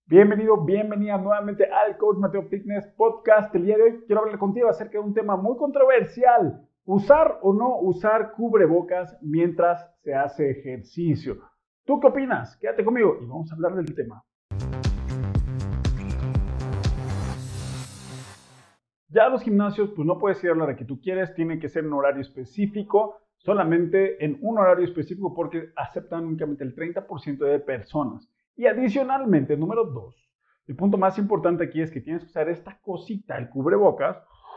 Bienvenido, bienvenida nuevamente al Coach Mateo Fitness Podcast. El día de hoy quiero hablar contigo acerca de un tema muy controversial. ¿Usar o no usar cubrebocas mientras se hace ejercicio? ¿Tú qué opinas? Quédate conmigo y vamos a hablar del tema. Ya los gimnasios, pues no puedes ir a la hora que tú quieres, tiene que ser en un horario específico, solamente en un horario específico porque aceptan únicamente el 30% de personas. Y adicionalmente, número 2, el punto más importante aquí es que tienes que usar esta cosita, el cubrebocas,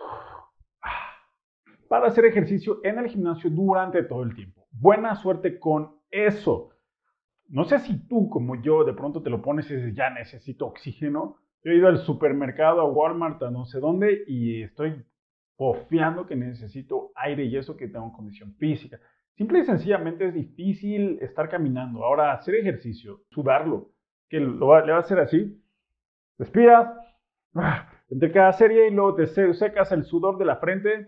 para hacer ejercicio en el gimnasio durante todo el tiempo. Buena suerte con eso. No sé si tú, como yo, de pronto te lo pones y dices, ya necesito oxígeno. Yo he ido al supermercado, a Walmart, a no sé dónde, y estoy confiando que necesito aire y eso que tengo condición física. Simple y sencillamente es difícil estar caminando. Ahora, hacer ejercicio, sudarlo, que le va a hacer así, respiras, entre cada serie y luego te secas el sudor de la frente.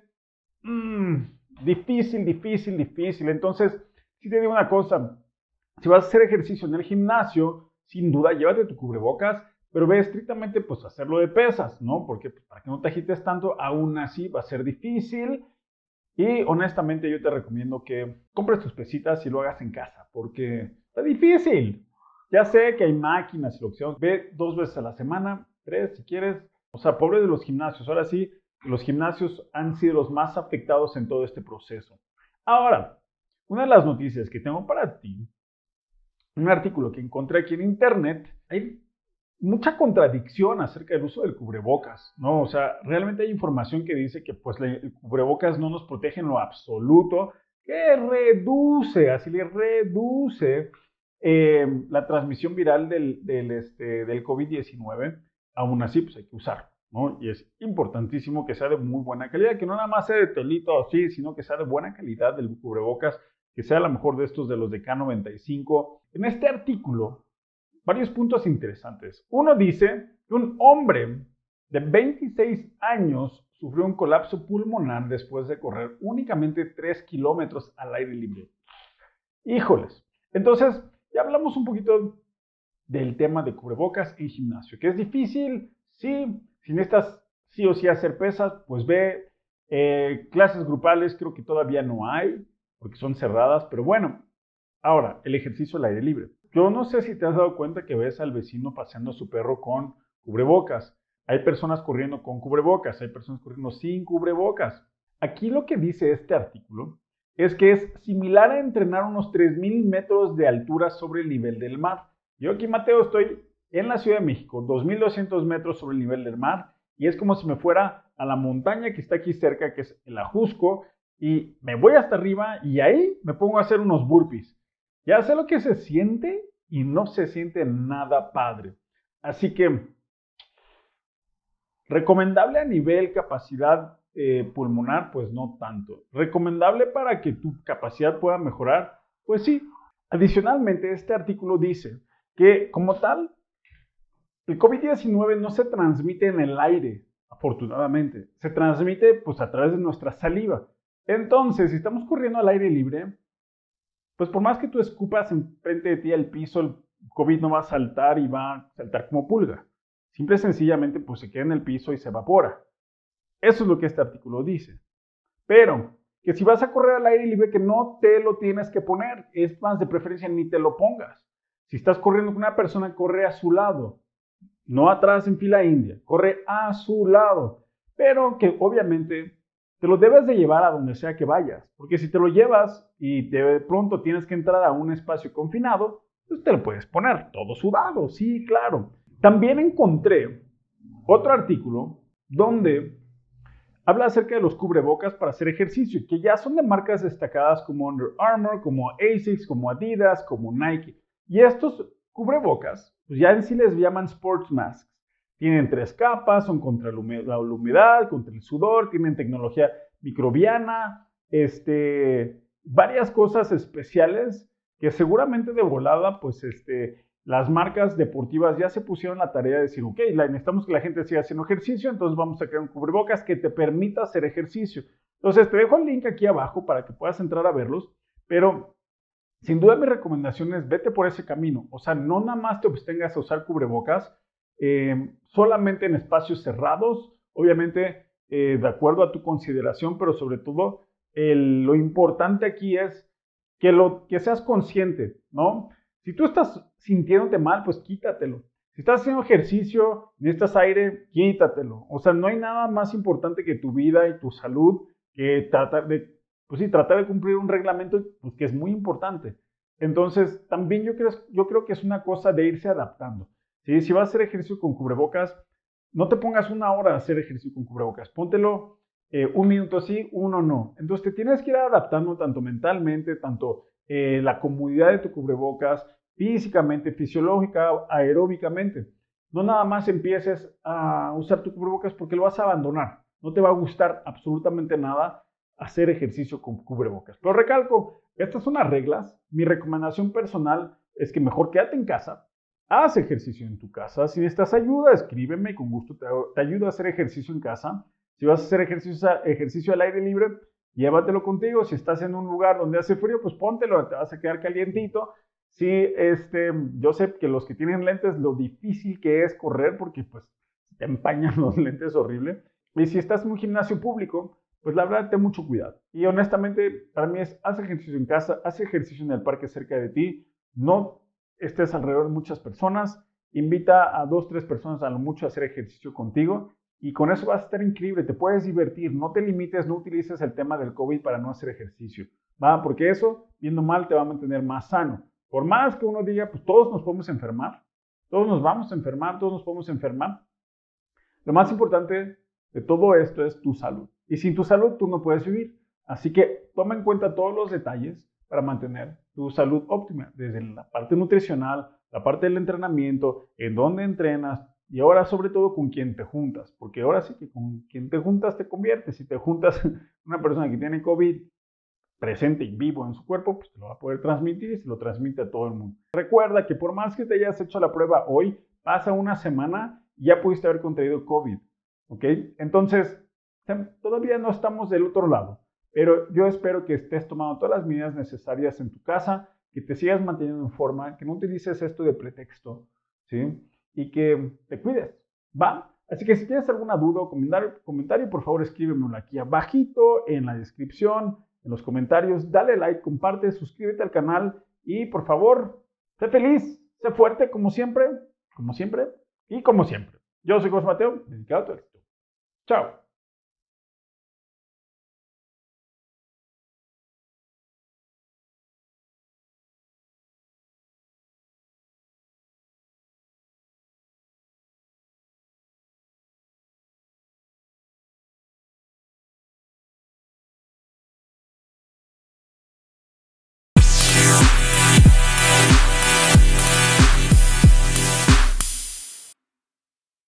Difícil, difícil, difícil. Entonces, si te digo una cosa, si vas a hacer ejercicio en el gimnasio, sin duda llévate tu cubrebocas, pero ve estrictamente pues hacerlo de pesas, ¿no? Porque pues, para que no te agites tanto, aún así va a ser difícil. Y honestamente yo te recomiendo que compres tus pesitas y lo hagas en casa, porque está difícil. Ya sé que hay máquinas y opciones. Ve 2 veces a la semana, 3 si quieres. O sea, pobre de los gimnasios. Ahora sí, los gimnasios han sido los más afectados en todo este proceso. Ahora, una de las noticias que tengo para ti, un artículo que encontré aquí en internet, hay mucha contradicción acerca del uso del cubrebocas, ¿no? O sea, realmente hay información que dice que pues el cubrebocas no nos protege en lo absoluto, que reduce, así le reduce la transmisión viral del COVID-19. Aún así, pues hay que usarlo, ¿no? Y es importantísimo que sea de muy buena calidad, que no nada más sea de telito así, sino que sea de buena calidad del cubrebocas, que sea a lo mejor de estos de los de K95. En este artículo, varios puntos interesantes. Uno dice que un hombre de 26 años sufrió un colapso pulmonar después de correr únicamente 3 kilómetros al aire libre. Híjoles. Entonces, ya hablamos un poquito del tema de cubrebocas en gimnasio, que es difícil, sí, si necesitas sí o sí hacer pesas, pues ve, clases grupales creo que todavía no hay, porque son cerradas, pero bueno, ahora, el ejercicio al aire libre. Yo no sé si te has dado cuenta que ves al vecino paseando a su perro con cubrebocas. Hay personas corriendo con cubrebocas, hay personas corriendo sin cubrebocas. Aquí lo que dice este artículo es que es similar a entrenar unos 3,000 metros de altura sobre el nivel del mar. Yo aquí, Mateo, estoy en la Ciudad de México, 2,200 metros sobre el nivel del mar, y es como si me fuera a la montaña que está aquí cerca, que es el Ajusco, y me voy hasta arriba y ahí me pongo a hacer unos burpees. Ya sé lo que se siente y no se siente nada padre. Así que, recomendable a nivel capacidad pulmonar, pues no tanto. Recomendable para que tu capacidad pueda mejorar, pues sí. Adicionalmente, este artículo dice que como tal, el COVID-19 no se transmite en el aire, afortunadamente. Se transmite pues a través de nuestra saliva. Entonces, si estamos corriendo al aire libre, pues por más que tú escupas enfrente de ti al piso, el COVID no va a saltar y va a saltar como pulga. Simple y sencillamente, pues se queda en el piso y se evapora. Eso es lo que este artículo dice. Pero, que si vas a correr al aire libre, que no te lo tienes que poner. Es más, de preferencia ni te lo pongas. Si estás corriendo con una persona, corre a su lado. No atrás en fila india. Corre a su lado. Pero que obviamente te lo debes de llevar a donde sea que vayas, porque si te lo llevas y de pronto tienes que entrar a un espacio confinado, pues te lo puedes poner todo sudado, sí, claro. También encontré otro artículo donde habla acerca de los cubrebocas para hacer ejercicio, que ya son de marcas destacadas como Under Armour, como ASICS, como Adidas, como Nike. Y estos cubrebocas, pues ya en sí les llaman sports masks. Tienen 3 capas, son contra la humedad, contra el sudor, tienen tecnología microbiana, varias cosas especiales que seguramente de volada, pues las marcas deportivas ya se pusieron la tarea de decir, ok, necesitamos que la gente siga haciendo ejercicio, entonces vamos a crear un cubrebocas que te permita hacer ejercicio. Entonces te dejo el link aquí abajo para que puedas entrar a verlos, pero sin duda mi recomendación es vete por ese camino. O sea, no nada más te abstengas a usar cubrebocas, solamente en espacios cerrados, obviamente de acuerdo a tu consideración, pero sobre todo lo importante aquí es que seas consciente, ¿no? Si tú estás sintiéndote mal, pues quítatelo. Si estás haciendo ejercicio, necesitas aire, quítatelo. O sea, no hay nada más importante que tu vida y tu salud que tratar de, pues sí, tratar de cumplir un reglamento, pues que es muy importante. Entonces, también yo creo que es una cosa de irse adaptando. ¿Sí? Si vas a hacer ejercicio con cubrebocas, no te pongas una hora a hacer ejercicio con cubrebocas. Póntelo un minuto sí, uno no. Entonces, te tienes que ir adaptando tanto mentalmente, tanto la comodidad de tu cubrebocas, físicamente, fisiológica, aeróbicamente. No nada más empieces a usar tu cubrebocas porque lo vas a abandonar. No te va a gustar absolutamente nada hacer ejercicio con cubrebocas. Pero recalco, estas son las reglas. Mi recomendación personal es que mejor quédate en casa, haz ejercicio en tu casa. Si necesitas ayuda, escríbeme, con gusto te ayudo a hacer ejercicio en casa. Si vas a hacer ejercicio al aire libre, llévatelo contigo. Si estás en un lugar donde hace frío, pues póntelo, te vas a quedar calientito. Sí, yo sé que los que tienen lentes, lo difícil que es correr porque pues te empañan los lentes horrible. Y si estás en un gimnasio público, pues la verdad, ten mucho cuidado. Y honestamente, para mí haz ejercicio en casa, haz ejercicio en el parque cerca de ti, no estés alrededor de muchas personas, invita a 2, 3 personas a lo mucho a hacer ejercicio contigo y con eso vas a estar increíble, te puedes divertir, no te limites, no utilices el tema del COVID para no hacer ejercicio, ¿va? Porque eso, viendo mal, te va a mantener más sano. Por más que uno diga, pues todos nos podemos enfermar, todos nos vamos a enfermar, todos nos podemos enfermar. Lo más importante de todo esto es tu salud. Y sin tu salud tú no puedes vivir. Así que toma en cuenta todos los detalles para mantener tu salud óptima, desde la parte nutricional, la parte del entrenamiento, en dónde entrenas y ahora sobre todo con quién te juntas, porque ahora sí que con quien te juntas te conviertes. Si te juntas una persona que tiene COVID presente y vivo en su cuerpo, pues te lo va a poder transmitir y se lo transmite a todo el mundo. Recuerda que por más que te hayas hecho la prueba hoy, pasa una semana y ya pudiste haber contraído COVID, ¿ok? Entonces, todavía no estamos del otro lado, pero yo espero que estés tomando todas las medidas necesarias en tu casa, que te sigas manteniendo en forma, que no utilices esto de pretexto, ¿sí? Y que te cuides, ¿va? Así que si tienes alguna duda o comentario, por favor escríbemelo aquí abajito en la descripción, en los comentarios, dale like, comparte, suscríbete al canal y por favor, sé feliz, sé fuerte como siempre y como siempre. Yo soy Cosmateo, dedicado a todo esto. Chao.